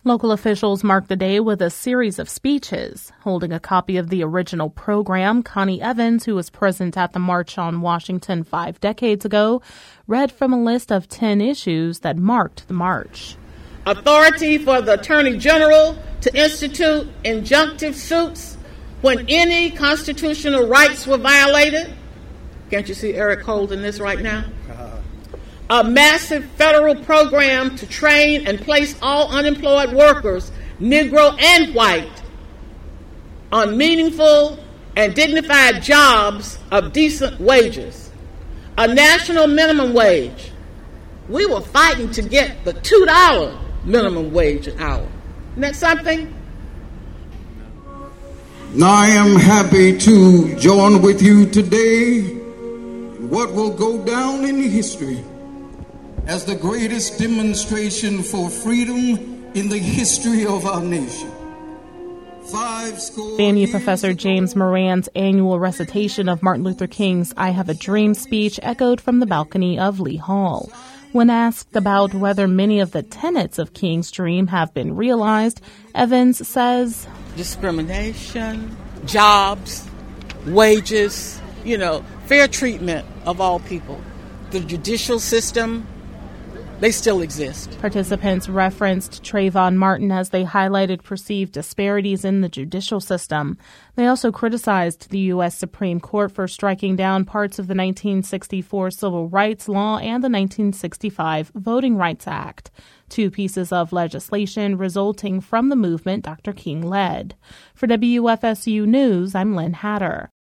Local officials marked the day with a series of speeches. Holding a copy of the original program, Connie Evans, who was present at the March on Washington 5 decades ago, read from a list of 10 issues that marked the march. Authority for the Attorney General to institute injunctive suits when any constitutional rights were violated. Can't you see Eric holding this right now? A massive federal program to train and place all unemployed workers, Negro and white, on meaningful and dignified jobs of decent wages. A national minimum wage. We were fighting to get the $2 minimum wage an hour. Isn't that something? Now I am happy to join with you today in what will go down in history as the greatest demonstration for freedom in the history of our nation. FAMU Professor James Moran's annual recitation of Martin Luther King's I Have a Dream speech echoed from the balcony of Lee Hall. When asked about whether many of the tenets of King's dream have been realized, Evans says, discrimination, jobs, wages, fair treatment of all people. The judicial system, they still exist. Participants referenced Trayvon Martin as they highlighted perceived disparities in the judicial system. They also criticized the U.S. Supreme Court for striking down parts of the 1964 Civil Rights Law and the 1965 Voting Rights Act, two pieces of legislation resulting from the movement Dr. King led. For WFSU News, I'm Lynn Hatter.